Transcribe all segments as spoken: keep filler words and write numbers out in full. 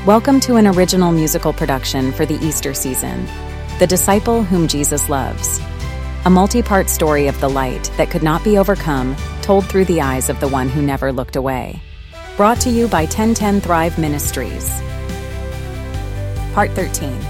Welcome to an original musical production for the Easter season, The Disciple Whom Jesus Loves, a multi-part story of the light that could not be overcome, told through the eyes of the one who never looked away. Brought to you by ten ten Thrive Ministries. Part thirteen.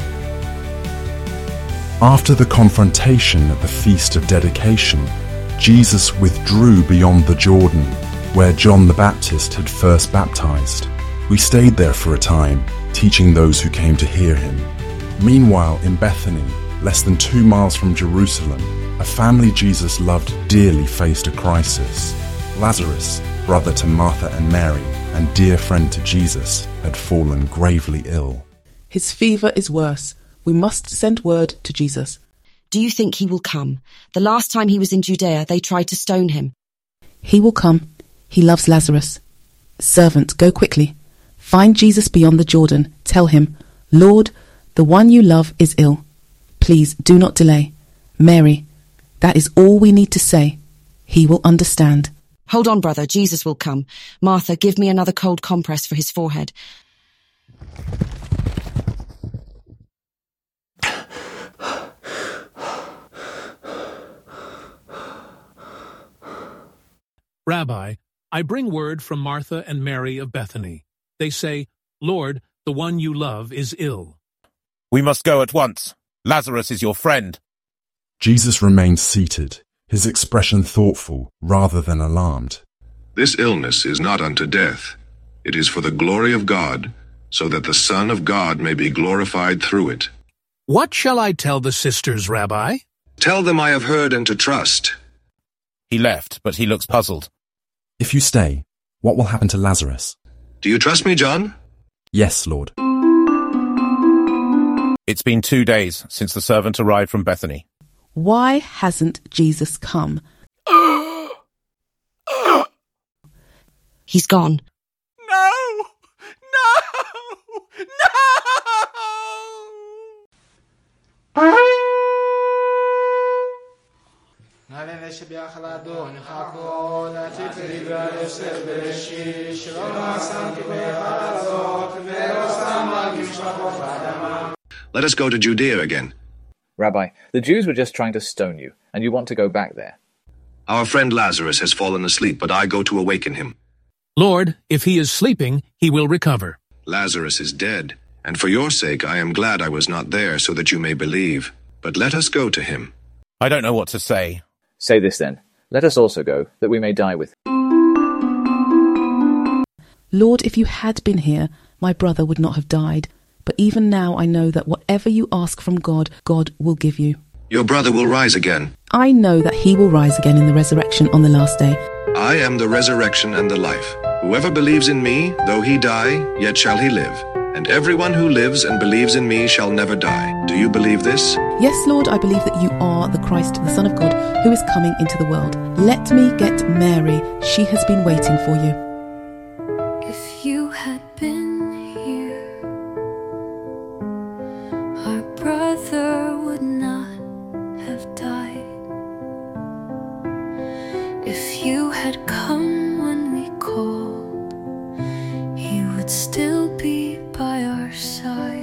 After the confrontation at the Feast of Dedication, Jesus withdrew beyond the Jordan, where John the Baptist had first baptized. We stayed there for a time, teaching those who came to hear him. Meanwhile, in Bethany, less than two miles from Jerusalem, a family Jesus loved dearly faced a crisis. Lazarus, brother to Martha and Mary, and dear friend to Jesus, had fallen gravely ill. His fever is worse. We must send word to Jesus. Do you think he will come? The last time he was in Judea, they tried to stone him. He will come. He loves Lazarus. Servant, go quickly. Find Jesus beyond the Jordan. Tell him, Lord, the one you love is ill. Please do not delay. Mary, that is all we need to say. He will understand. Hold on, brother. Jesus will come. Martha, give me another cold compress for his forehead. Rabbi, I bring word from Martha and Mary of Bethany. They say, Lord, the one you love is ill. We must go at once. Lazarus is your friend. Jesus remained seated, his expression thoughtful rather than alarmed. This illness is not unto death. It is for the glory of God, so that the Son of God may be glorified through it. What shall I tell the sisters, Rabbi? Tell them I have heard and to trust. He left, but he looks puzzled. If you stay, what will happen to Lazarus? Do you trust me, John? Yes, Lord. It's been two days since the servant arrived from Bethany. Why hasn't Jesus come? He's gone. No! No! No! Let us go to Judea again. Rabbi, the Jews were just trying to stone you, and you want to go back there. Our friend Lazarus has fallen asleep, but I go to awaken him. Lord, if he is sleeping, he will recover. Lazarus is dead, and for your sake I am glad I was not there, so that you may believe. But let us go to him. I don't know what to say. Say this then. Let us also go, that we may die with him. Lord, if you had been here, my brother would not have died. But even now I know that whatever you ask from God, God will give you. Your brother will rise again. I know that he will rise again in the resurrection on the last day. I am the resurrection and the life. Whoever believes in me, though he die, yet shall he live. And everyone who lives and believes in me shall never die. Do you believe this? Yes, Lord, I believe that you are the Christ, the Son of God, who is coming into the world. Let me get Mary. She has been waiting for you. If you had been here, our brother would not have died. If you had come when we called, he would still be by our side.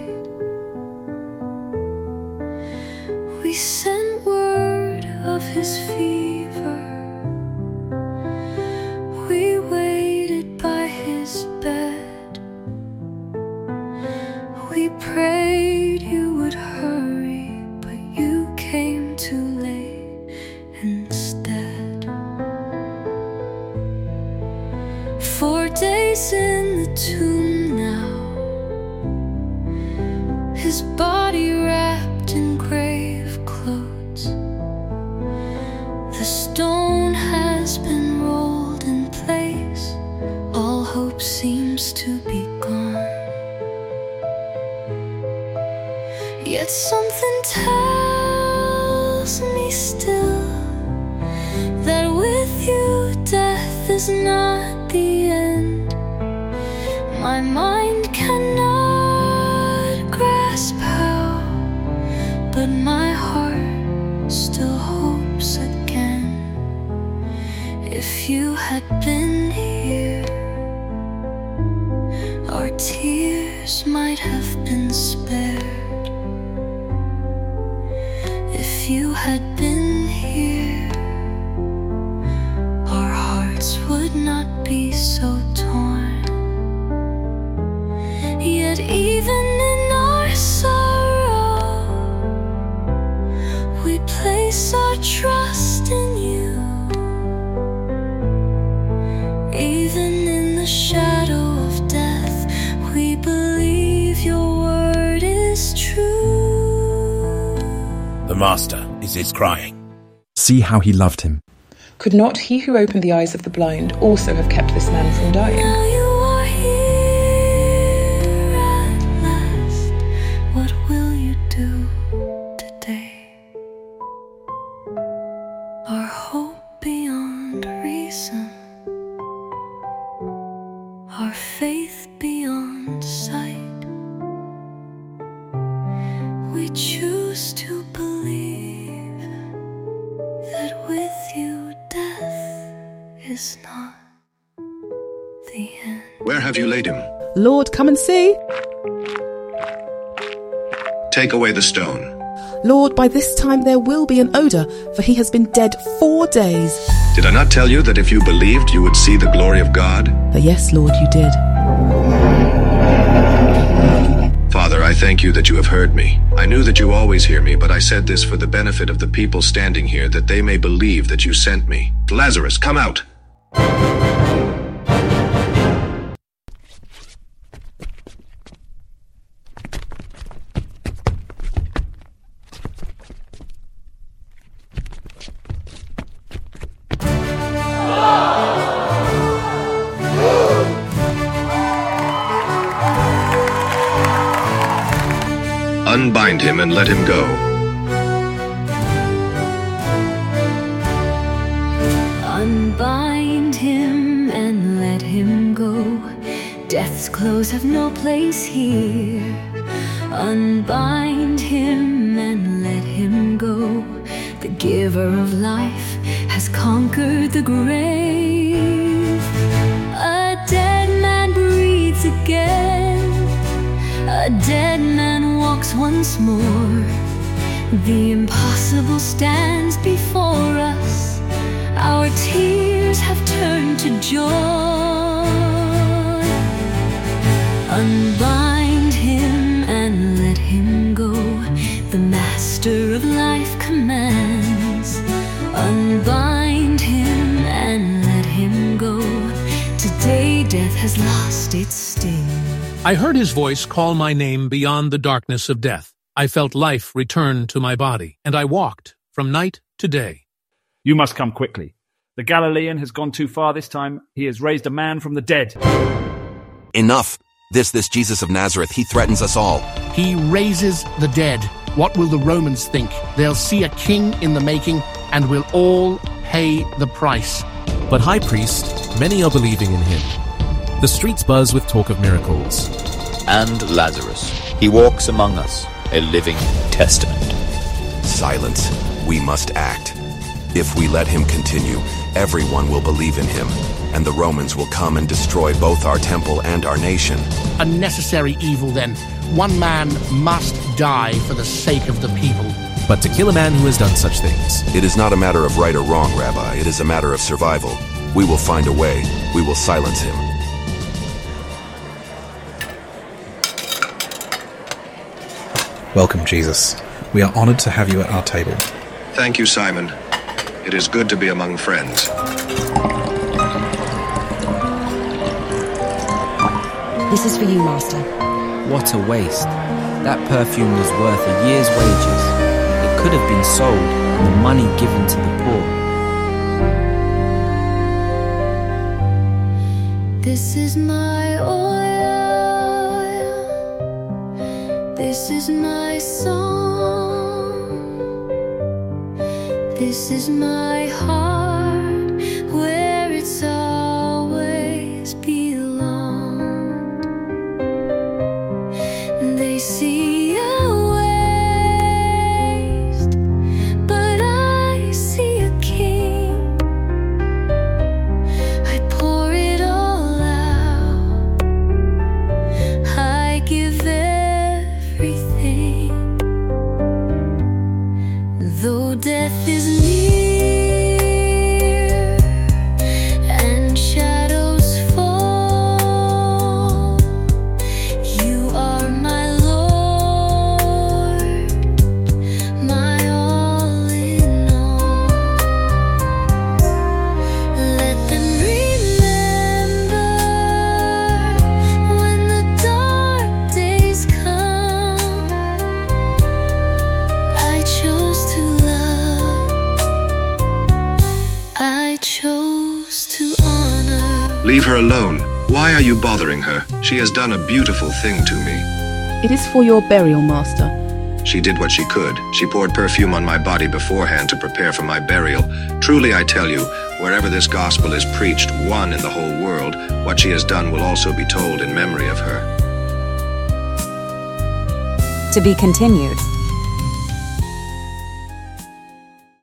We sent word of his fever. We waited by his bed. We prayed you would hurry, but you came too late instead. Four days in the tomb now, his body wrapped in grave clothes. The stone has been rolled in place. All hope seems to be gone. Yet something tells me still that with you death is not the end. My mind cannot grasp how, but my heart still hopes again. If you had been here, our tears tears might have been spared if you had been here. Our hearts would not be so torn. Yet even in our sorrow, we place our trust in you. Even in the shadow of death, we believe your word is true. The Master is his crying. See how he loved him. Could not he who opened the eyes of the blind also have kept this man from dying? Now you are here at last. What will you do today? Our hope beyond reason, our faith beyond sight. We choose to believe that with you death is not the end. Where have you laid him? Lord, come and see. Take away the stone. Lord, by this time there will be an odour, for he has been dead four days. Did I not tell you that if you believed, you would see the glory of God? But yes, Lord, you did. Father, I thank you that you have heard me. I knew that you always hear me, but I said this for the benefit of the people standing here, that they may believe that you sent me. Lazarus, come out! Unbind him and let him go. Unbind him and let him go. Death's clothes have no place here. Unbind him and let him go. The giver of life has conquered the grave. A dead man breathes again. A dead man walks once more. The impossible stands before us. Our tears have turned to joy. Unbind him and let him go. The Master of life commands. Unbind him and let him go. Today death has lost its sting. I heard his voice call my name beyond the darkness of death. I felt life return to my body, and I walked from night to day. You must come quickly. The Galilean has gone too far this time. He has raised a man from the dead. Enough. This, this Jesus of Nazareth, he threatens us all. He raises the dead. What will the Romans think? They'll see a king in the making, and we'll all pay the price. But High Priest, many are believing in him. The streets buzz with talk of miracles. And Lazarus. He walks among us, a living testament. Silence. We must act. If we let him continue, everyone will believe in him, and the Romans will come and destroy both our temple and our nation. A necessary evil, then. One man must die for the sake of the people. But to kill a man who has done such things... It is not a matter of right or wrong, Rabbi. It is a matter of survival. We will find a way. We will silence him. Welcome, Jesus. We are honored to have you at our table. Thank you, Simon. It is good to be among friends. This is for you, Master. What a waste. That perfume was worth a year's wages. It could have been sold and the money given to the poor. This is my oil. This is my song. This is my heart, where it's always belonged. They see a waste, but I see a king. I pour it all out. I give Leave her alone. Why are you bothering her? She has done a beautiful thing to me. It is for your burial, master. She did what she could. She poured perfume on my body beforehand to prepare for my burial. Truly, I tell you, wherever this gospel is preached, one in the whole world, what she has done will also be told in memory of her. To be continued.